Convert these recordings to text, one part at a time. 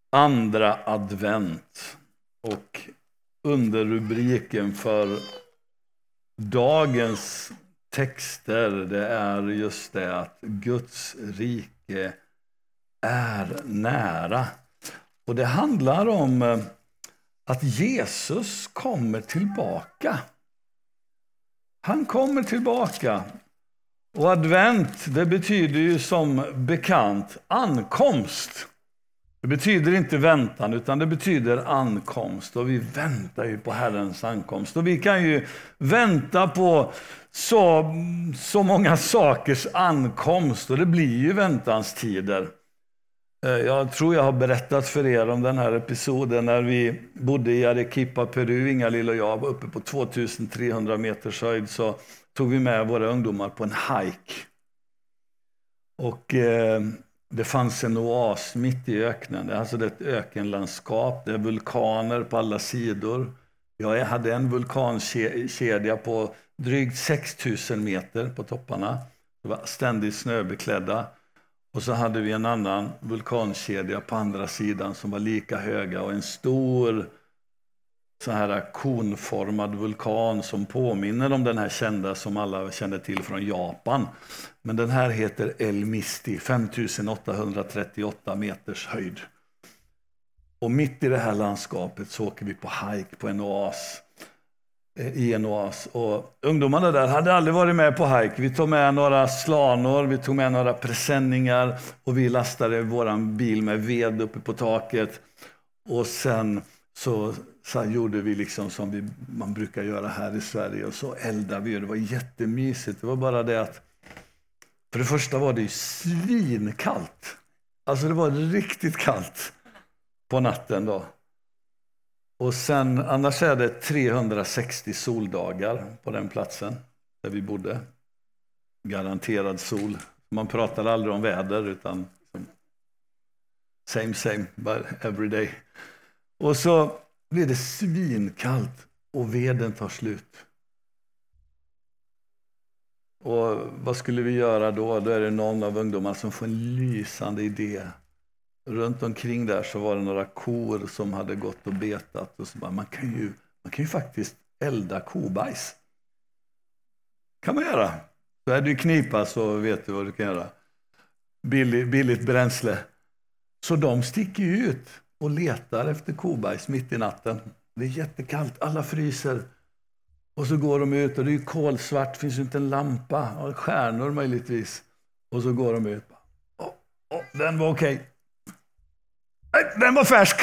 andra advent, och underrubriken för dagens texter det är just det att Guds rike är nära. Och det handlar om att Jesus kommer tillbaka. Han kommer tillbaka. Och advent, det betyder ju som bekant ankomst. Det betyder inte väntan, utan det betyder ankomst. Och vi väntar ju på Herrens ankomst. Och vi kan ju vänta på så många sakers ankomst. Och det blir ju väntanstider. Jag tror jag har berättat för er om den här episoden när vi bodde i Arequipa, Peru. Inga-Lill och jag var uppe på 2300 meters höjd, så tog vi med våra ungdomar på en hike. Och det fanns en oas mitt i öknen. Alltså det är ett ökenlandskap, det är vulkaner på alla sidor. Jag hade en vulkankedja på drygt 6000 meter på topparna. Det var ständigt snöbeklädda. Och så hade vi en annan vulkankedja på andra sidan som var lika höga, och en stor så här konformad vulkan som påminner om den här kända som alla känner till från Japan. Men den här heter El Misti, 5838 meters höjd. Och mitt i det här landskapet så åker vi på hike på en oas. I en oas. Och ungdomarna där hade aldrig varit med på hike. Vi tog med några slanor, vi tog med några presenningar och vi lastade våran bil med ved uppe på taket. Och sen så gjorde vi liksom som man brukar göra här i Sverige, och så eldade vi. Det var jättemysigt. Det var bara det att för det första var det ju svinkallt. Alltså det var riktigt kallt på natten då. Och sen annars är det 360 soldagar på den platsen där vi bodde. Garanterad sol. Man pratar aldrig om väder utan same but every day. Och så blir det svinkallt och veden tar slut. Och vad skulle vi göra då? Då är det någon av ungdomarna som får en lysande idé. Runt omkring där så var det några kor som hade gått och betat. Och så bara, man kan ju faktiskt elda kobajs. Kan man göra. Så är du knipa så vet du vad du kan göra. Billigt bränsle. Så de sticker ut och letar efter kobajs mitt i natten. Det är jättekallt, alla fryser. Och så går de ut och det är kolsvart, finns inte en lampa. Och stjärnor möjligtvis. Och så går de ut. Den var okej. Den var färsk.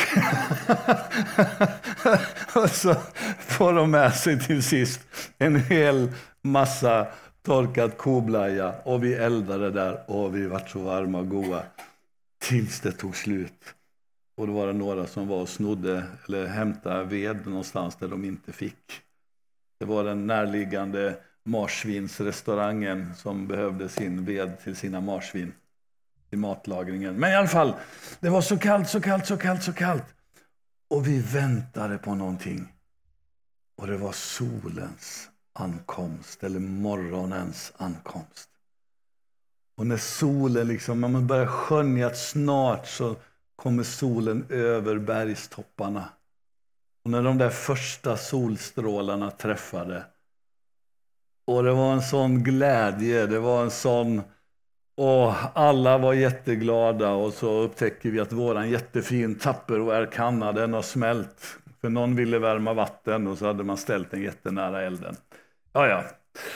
Och så får de med sig till sist en hel massa torkad koblaja. Och vi eldade där och vi var så varma och goda. Tills det tog slut. Och då var det några som var och snodde eller hämtade ved någonstans där de inte fick. Det var den närliggande marsvinsrestaurangen som behövde sin ved till sina marsvin i matlagringen. Men i alla fall, det var så kallt. Och vi väntade på någonting. Och det var solens ankomst, eller morgonens ankomst. Och när solen liksom, man börjar skönja att snart så kommer solen över bergstopparna. Och när de där första solstrålarna träffade. Och det var en sån glädje, det var en sån... Och alla var jätteglada, och så upptäcker vi att våran jättefin Tupperware-kanna, den har smält. För någon ville värma vatten och så hade man ställt den jättenära elden. Ja.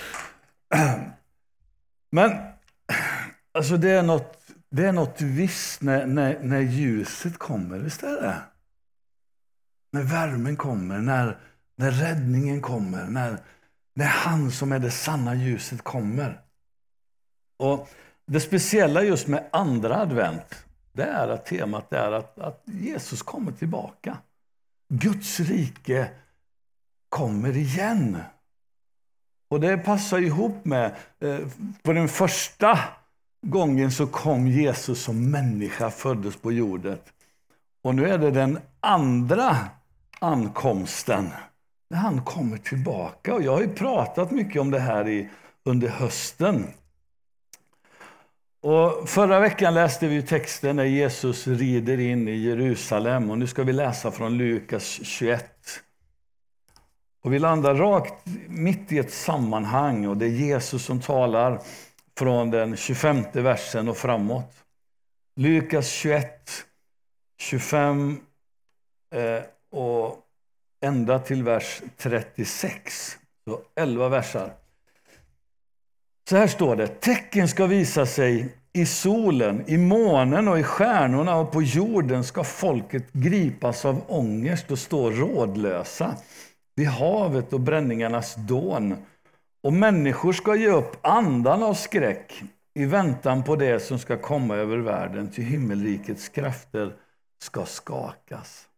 Men alltså det är något visst när ljuset kommer, visst är det? När värmen kommer, när räddningen kommer, när han som är det sanna ljuset kommer. Och det speciella just med andra advent, det är att temat är att Jesus kommer tillbaka. Guds rike kommer igen. Och det passar ihop med, på den första gången så kom Jesus som människa, föddes på jorden. Och nu är det den andra ankomsten, när han kommer tillbaka. Och jag har ju pratat mycket om det här under hösten. Och förra veckan läste vi texten när Jesus rider in i Jerusalem. Och nu ska vi läsa från Lukas 21. Och vi landar rakt mitt i ett sammanhang. Och det är Jesus som talar från den 25:e versen och framåt. Lukas 21, 25 och ända till vers 36. Så 11 versar. Så här står det: tecken ska visa sig i solen, i månen och i stjärnorna, och på jorden ska folket gripas av ångest och stå rådlösa vid havet och bränningarnas dån. Och människor ska ge upp andan av skräck i väntan på det som ska komma över världen, till himmelrikets krafter ska skakas.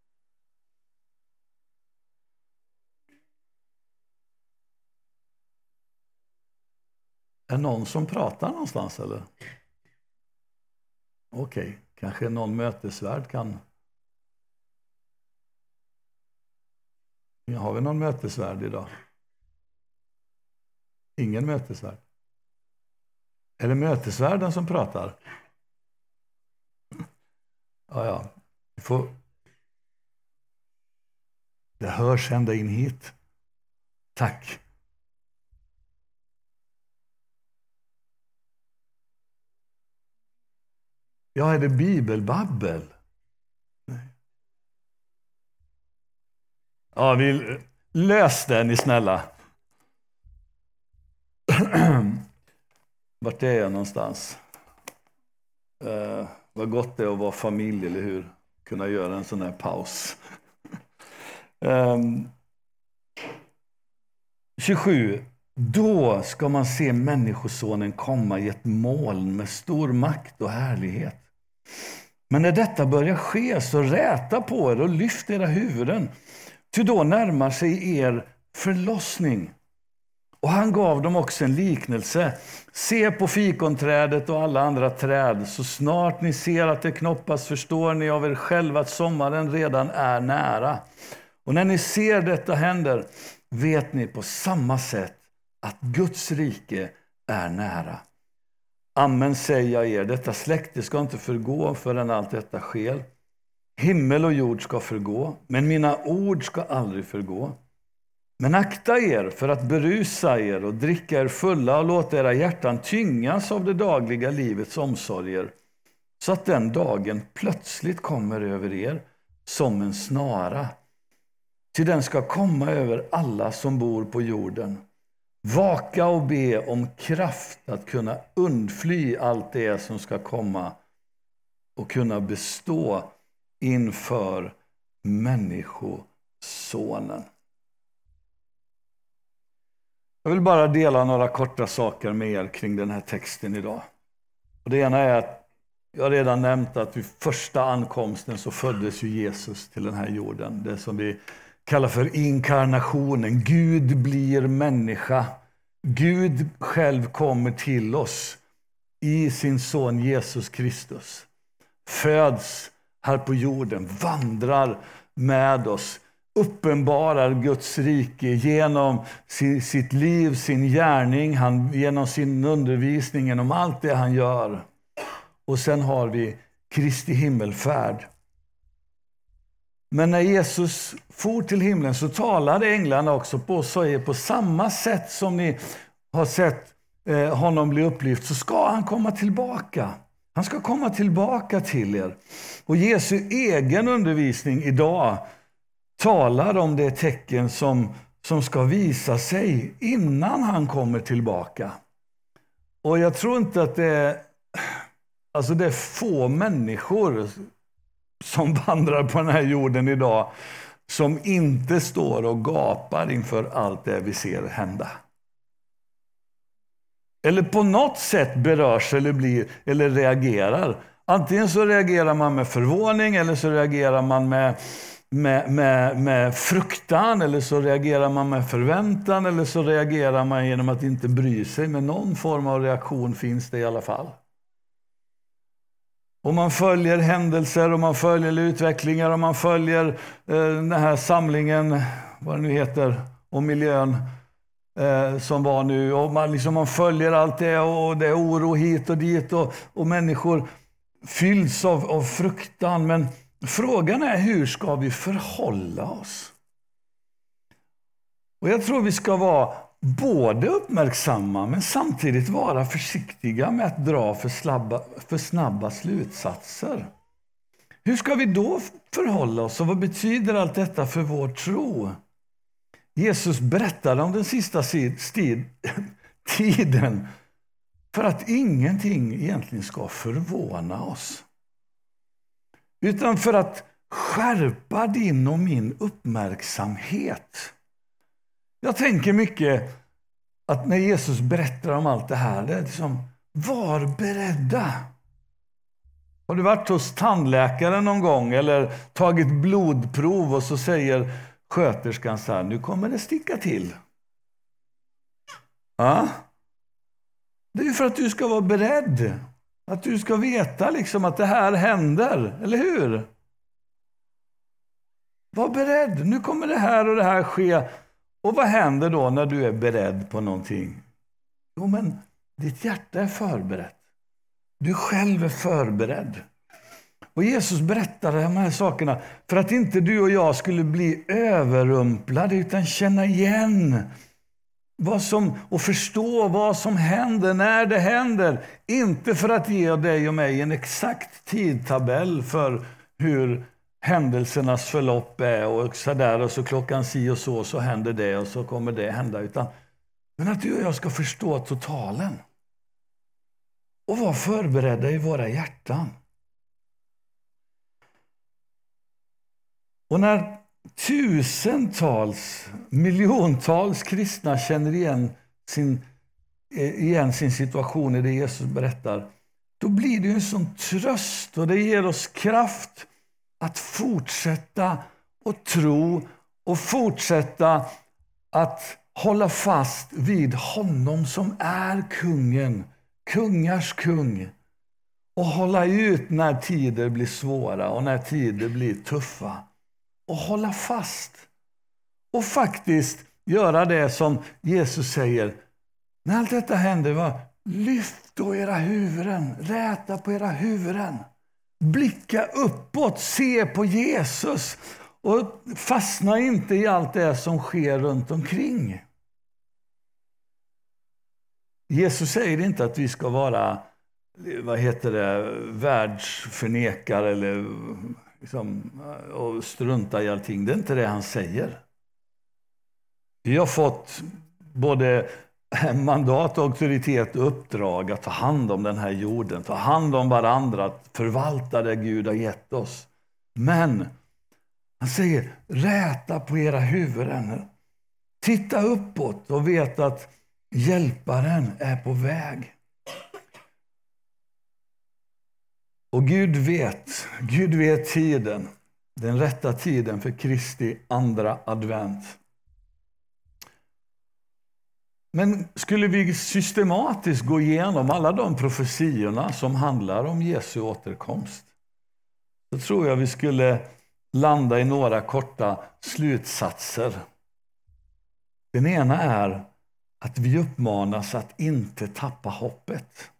Är någon som pratar någonstans eller? Okej, kanske någon mötesvärd kan. Har vi någon mötesvärd idag? Ingen mötesvärd. Är det mötesvärden som pratar? Ja. Det hörs ända in hit. Tack. Ja, är det bibelbabbel? Nej. Ja, vi lös det, ni snälla. Vart är jag någonstans? Vad gott det är att vara familj, eller hur? Kunna göra en sån här paus. 27. Då ska man se människosonen komma i ett moln med stor makt och härlighet. Men när detta börjar ske, så räta på er och lyft era huvuden. Ty då närmar sig er förlossning. Och han gav dem också en liknelse. Se på fikonträdet och alla andra träd. Så snart ni ser att det knoppas, förstår ni av er själva att sommaren redan är nära. Och när ni ser detta händer, vet ni på samma sätt att Guds rike är nära. Amen säger jag er, detta släkte ska inte förgå förrän allt detta sker. Himmel och jord ska förgå, men mina ord ska aldrig förgå. Men akta er för att berusa er och dricka er fulla och låta era hjärtan tyngas av det dagliga livets omsorger, så att den dagen plötsligt kommer över er som en snara. Till den ska komma över alla som bor på jorden. Vaka och be om kraft att kunna undfly allt det som ska komma och kunna bestå inför människosonen. Jag vill bara dela några korta saker med er kring den här texten idag. Och det ena är att jag redan nämnt att vid första ankomsten så föddes ju Jesus till den här jorden. Det som vi kallar för inkarnationen. Gud blir människa. Gud själv kommer till oss i sin son Jesus Kristus. Föds här på jorden, vandrar med oss, uppenbarar Guds rike genom sitt liv, sin gärning, genom sin undervisning, genom allt det han gör. Och sen har vi Kristi himmelfärd. Men när Jesus for till himlen så talade änglarna också på oss och är på samma sätt som ni har sett honom bli upplyft, så ska han komma tillbaka. Han ska komma tillbaka till er. Och Jesu egen undervisning idag talar om det tecken som ska visa sig innan han kommer tillbaka. Och jag tror inte att det är få människor som vandrar på den här jorden idag som inte står och gapar inför allt det vi ser hända. Eller på något sätt berörs eller reagerar. Antingen så reagerar man med förvåning, eller så reagerar man med fruktan, eller så reagerar man med förväntan, eller så reagerar man genom att inte bry sig. Men någon form av reaktion finns det i alla fall. Och man följer händelser och man följer utvecklingar och man följer den här samlingen, vad det nu heter, om miljön. som var nu. Och man följer allt det och det är oro hit och dit och människor fylls av fruktan. Men frågan är, hur ska vi förhålla oss? Och jag tror vi ska vara både uppmärksamma men samtidigt vara försiktiga med att dra för snabba slutsatser. Hur ska vi då förhålla oss och vad betyder allt detta för vår tro? Jesus berättade om den sista tiden för att ingenting egentligen ska förvåna oss. Utan för att skärpa din och min uppmärksamhet. Jag tänker mycket att när Jesus berättar om allt det här, det är liksom, var beredda. Har du varit hos tandläkaren någon gång eller tagit blodprov och så säger sköterskan så här, nu kommer det sticka till. Ja. Det är ju för att du ska vara beredd. Att du ska veta liksom att det här händer, eller hur? Var beredd, nu kommer det här och det här ske. Och vad händer då när du är beredd på någonting? Jo, men ditt hjärta är förberett. Du själv är förberedd. Och Jesus berättade de här sakerna för att inte du och jag skulle bli överrumplade utan känna igen och förstå vad som händer när det händer. Inte för att ge dig och mig en exakt tidtabell för hur händelsernas förlopp är och så där och så klockan si och så händer det och så kommer det hända. Men att du och jag ska förstå totalen. Och vara förberedda i våra hjärtan. Och när tusentals, miljontals kristna känner igen sin situation i det Jesus berättar, då blir det en sån tröst och det ger oss kraft att fortsätta och tro och fortsätta att hålla fast vid honom som är kungen, kungars kung. Och hålla ut när tider blir svåra och när tider blir tuffa. Och hålla fast. Och faktiskt göra det som Jesus säger. När allt detta händer, lyft då era huvuden, räta på era huvuden. Blicka uppåt, se på Jesus. Och fastna inte i allt det som sker runt omkring. Jesus säger inte att vi ska vara världsförnekare eller liksom, och strunta i allting. Det är inte det han säger. Vi har fått både mandat, auktoritet och uppdrag att ta hand om den här jorden, ta hand om varandra, att förvalta det Gud har gett oss. Men han säger, räta på era huvuden. Titta uppåt och vet att hjälparen är på väg. Och Gud vet tiden, den rätta tiden för Kristi andra advent. Men skulle vi systematiskt gå igenom alla de profetiorna som handlar om Jesu återkomst, så tror jag vi skulle landa i några korta slutsatser. Den ena är att vi uppmanas att inte tappa hoppet.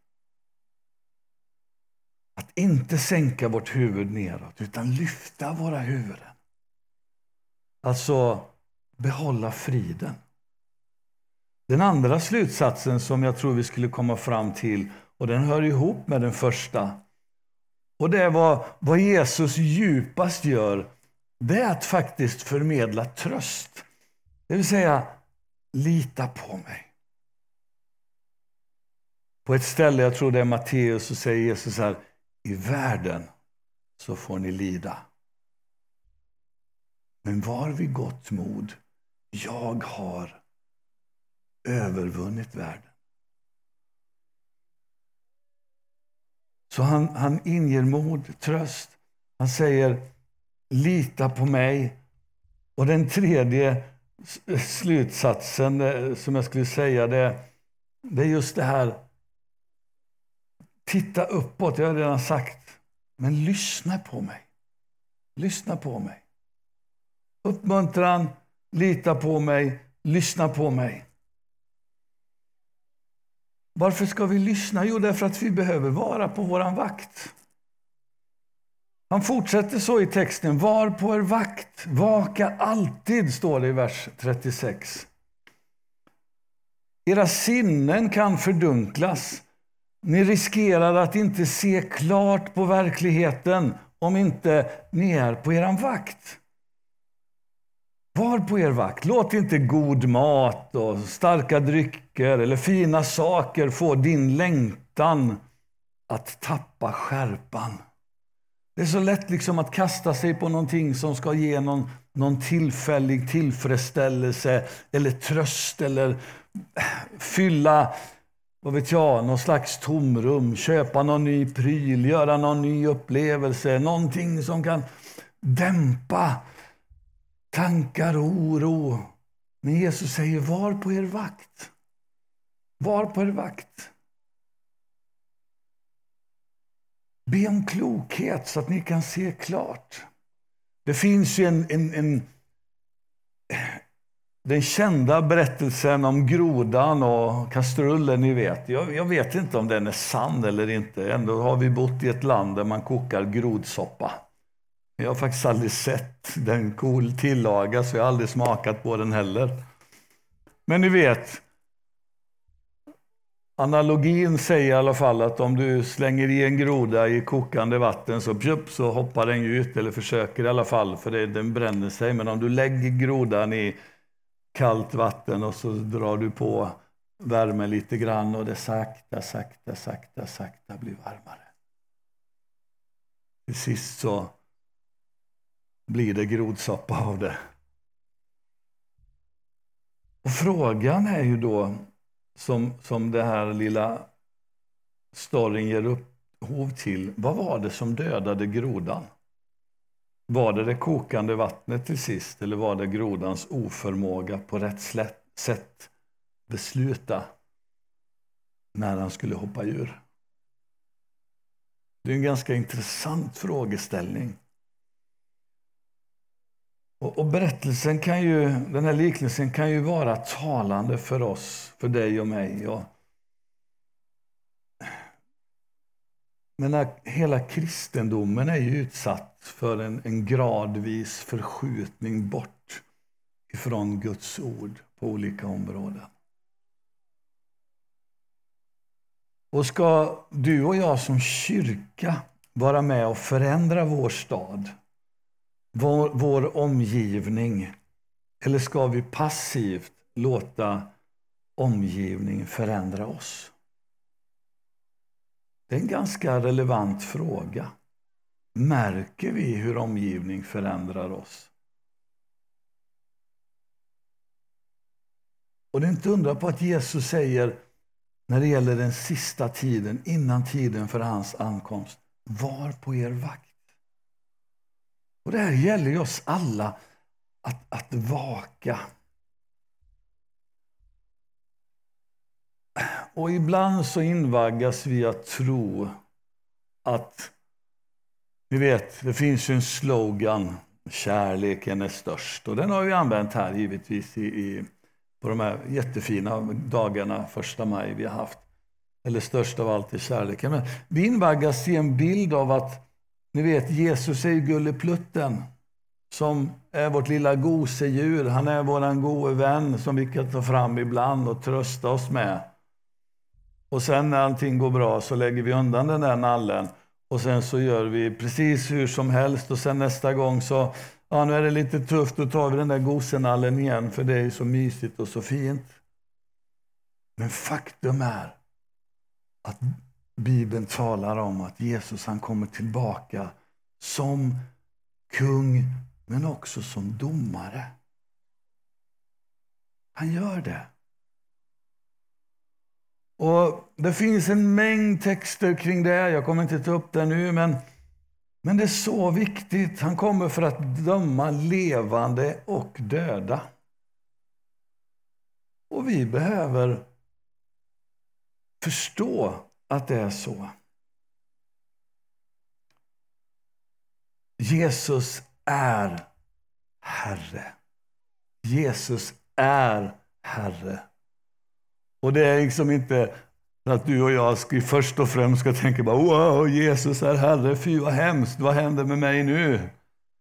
Att inte sänka vårt huvud neråt, utan lyfta våra huvuden. Alltså behålla friden. Den andra slutsatsen som jag tror vi skulle komma fram till, och den hör ihop med den första, och det är vad Jesus djupast gör, det är att faktiskt förmedla tröst. Det vill säga, lita på mig. På ett ställe, jag tror det är Matteus, så säger Jesus här, i världen så får ni lida. Men var vid gott mod, jag har övervunnit världen. Så han inger mod, tröst. Han säger, lita på mig. Och den tredje slutsatsen som jag skulle säga, det är just det här. Titta uppåt, jag har redan sagt. Men lyssna på mig. Lyssna på mig. Uppmuntran, lita på mig, lyssna på mig. Varför ska vi lyssna? Jo, därför att vi behöver vara på våran vakt. Han fortsätter så i texten. Var på er vakt. Vaka alltid, står det i vers 36. Era sinnen kan fördunklas. Ni riskerar att inte se klart på verkligheten om inte ni är på eran vakt. Var på er vakt. Låt inte god mat och starka drycker eller fina saker få din längtan att tappa skärpan. Det är så lätt liksom att kasta sig på någonting som ska ge någon tillfällig tillfredsställelse eller tröst eller fylla, vad vet jag, någon slags tomrum, köpa någon ny pryl, göra någon ny upplevelse, någonting som kan dämpa tankar och oro. Men Jesus säger, var på er vakt. Var på er vakt. Be om klokhet så att ni kan se klart. Det finns ju den kända berättelsen om grodan och kastrullen, ni vet. Jag vet inte om den är sann eller inte. Ändå har vi bott i ett land där man kokar grodsoppa. Jag har faktiskt aldrig sett den tillagas, så jag har aldrig smakat på den heller. Men ni vet, analogin säger i alla fall att om du slänger i en groda i kokande vatten så hoppar den ut, eller försöker i alla fall, för den bränner sig. Men om du lägger grodan i kallt vatten och så drar du på värmen lite grann och det sakta blir varmare. Till sist så blir det grodsoppa av det. Och frågan är ju då, som det här lilla storyn ger upphov till, vad var det som dödade grodan? Var det kokande vattnet till sist, eller var det grodans oförmåga på rätt sätt besluta när han skulle hoppa ur? Det är en ganska intressant frågeställning. Och berättelsen kan ju, den här liknelsen kan ju vara talande för oss, för dig och mig. Men hela kristendomen är ju utsatt för en gradvis förskjutning bort ifrån Guds ord på olika områden. Och ska du och jag som kyrka vara med och förändra vår stad, vår omgivning, eller ska vi passivt låta omgivningen förändra oss? Det är en ganska relevant fråga. Märker vi hur omgivning förändrar oss? Och det är inte undra på att Jesus säger, när det gäller den sista tiden, innan tiden för hans ankomst, var på er vakt. Och det här gäller ju oss alla att vaka. Och ibland så invaggas vi att tro att, ni vet, det finns ju en slogan, kärleken är störst. Och den har vi använt här givetvis på de här jättefina dagarna, 1 maj vi har haft. Eller störst av allt är kärleken. Men vi invaggas i en bild av att, ni vet, Jesus är gulleplutten som är vårt lilla gosedjur. Han är våran gode vän som vi kan ta fram ibland och trösta oss med. Och sen när allting går bra så lägger vi undan den där nallen. Och sen så gör vi precis hur som helst. Och sen nästa gång så, ja, nu är det lite tufft, då tar vi den där gosenallen igen. För det är så mysigt och så fint. Men faktum är att Bibeln talar om att Jesus, han kommer tillbaka som kung, men också som domare. Han gör det. Och det finns en mängd texter kring det. Jag kommer inte ta upp det nu, men det är så viktigt. Han kommer för att döma levande och döda. Och vi behöver förstå att det är så. Jesus är Herre. Jesus är Herre. Och det är liksom inte Att du och jag först och främst ska tänka bara, wow, Jesus är Herre, fy vad hemskt, vad händer med mig nu?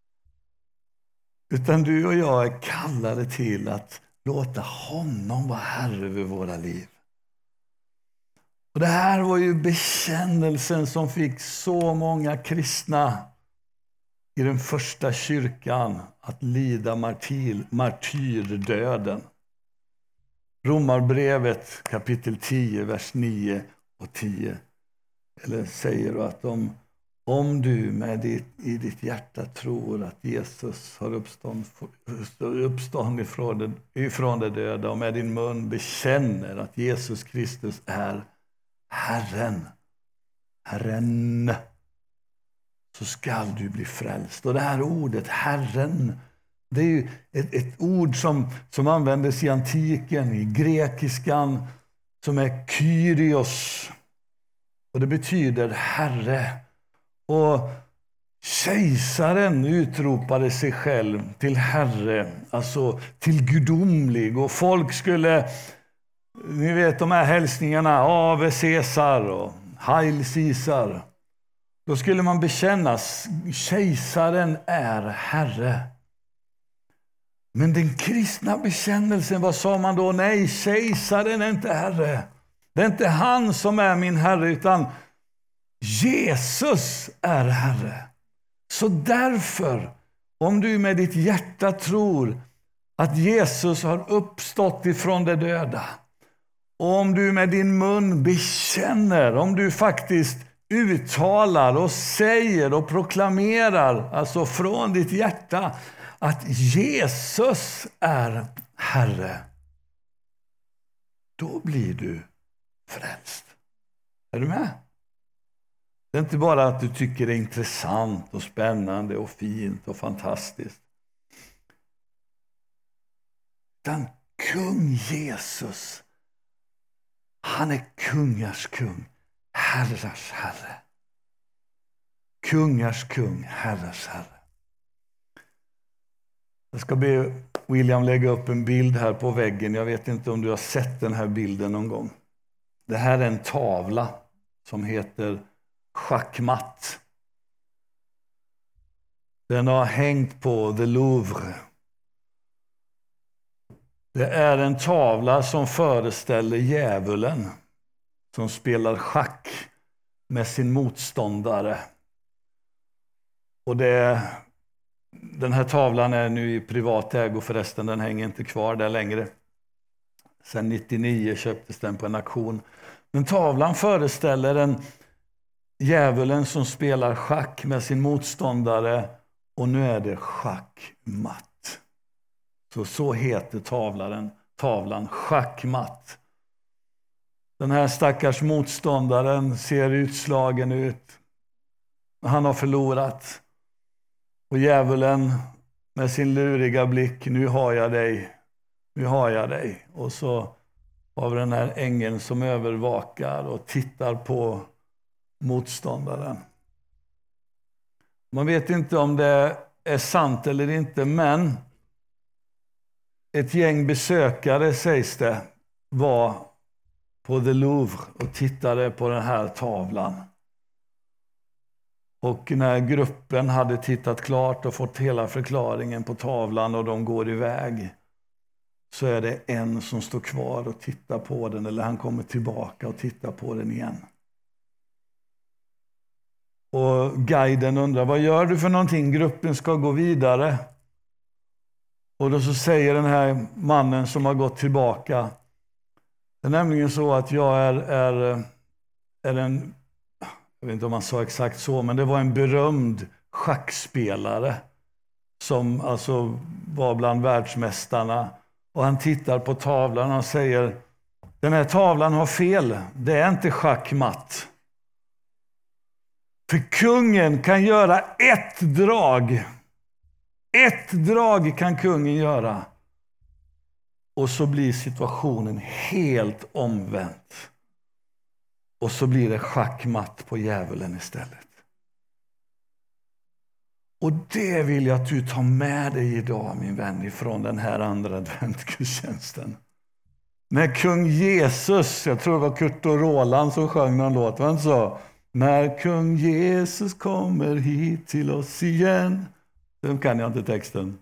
Utan du och jag är kallade till att låta honom vara Herre över våra liv. Och det här var ju bekännelsen som fick så många kristna i den första kyrkan att lida martyrdöden. Romarbrevet kapitel 10, vers 9 och 10. Eller säger du att om du i ditt hjärta tror att Jesus har uppstånd ifrån de döda och med din mun bekänner att Jesus Kristus är Herren, så skall du bli frälst. Och det här ordet, Herren, det är ju ett ord som användes i antiken, i grekiskan, som är Kyrios. Och det betyder Herre. Och kejsaren utropade sig själv till Herre, alltså till gudomlig. Och folk skulle, ni vet de här hälsningarna, Ave Caesar och Heil Caesar. Då skulle man bekännas, kejsaren är Herre. Men den kristna bekännelsen, vad sa man då? Nej, kejsaren är inte Herre. Det är inte han som är min Herre, utan Jesus är Herre. Så därför, om du med ditt hjärta tror att Jesus har uppstått ifrån de döda, och om du med din mun bekänner, om du faktiskt uttalar och säger och proklamerar, alltså från ditt hjärta, att Jesus är Herre, då blir du frälst. Är du med? Det är inte bara att du tycker det är intressant och spännande och fint och fantastiskt. Utan kung Jesus, han är kungars kung, herrars herre. Kungars kung, herrars herre. Jag ska be William lägga upp en bild här på väggen. Jag vet inte om du har sett den här bilden någon gång. Det här är en tavla som heter Schackmatt. Den har hängt på The Louvre. Det är en tavla som föreställer djävulen som spelar schack med sin motståndare. Och den här tavlan är nu i privat ägo förresten, den hänger inte kvar där längre. Sen 99 köptes den på en auktion. Men tavlan föreställer en djävulen som spelar schack med sin motståndare, och nu är det schackmatt. Så heter tavlan schackmatt. Den här stackars motståndaren ser utslagen ut. Han har förlorat. Och djävulen med sin luriga blick, nu har jag dig. Och så har vi den här ängeln som övervakar och tittar på motståndaren. Man vet inte om det är sant eller inte, men ett gäng besökare, sägs det, var på The Louvre och tittade på den här tavlan. Och när gruppen hade tittat klart och fått hela förklaringen på tavlan och de går iväg, så är det en som står kvar och tittar på den, eller han kommer tillbaka och tittar på den igen. Och guiden undrar, vad gör du för någonting? Gruppen ska gå vidare. Och då så säger den här mannen som har gått tillbaka, det är nämligen så att jag är en, jag vet inte om man sa exakt så, men det var en berömd schackspelare som alltså var bland världsmästarna. Och han tittar på tavlan och säger, den här tavlan har fel, det är inte schackmatt. För kungen kan göra ett drag. Ett drag kan kungen göra. Och så blir situationen helt omvänt. Och så blir det schackmatt på djävulen istället. Och det vill jag att du tar med dig idag, min vän, ifrån den här andra adventgudstjänsten. När kung Jesus, jag tror det var Kurt och Roland som sjöng någon låt, han sa: när kung Jesus kommer hit till oss igen. Den kan jag inte texten.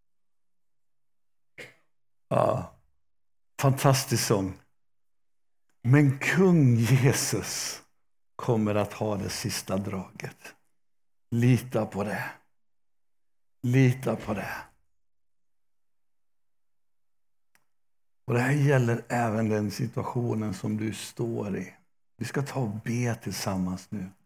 Ja, fantastisk sång. Men kung Jesus kommer att ha det sista draget. Lita på det. Lita på det. Och det här gäller även den situationen som du står i. Vi ska ta och be tillsammans nu.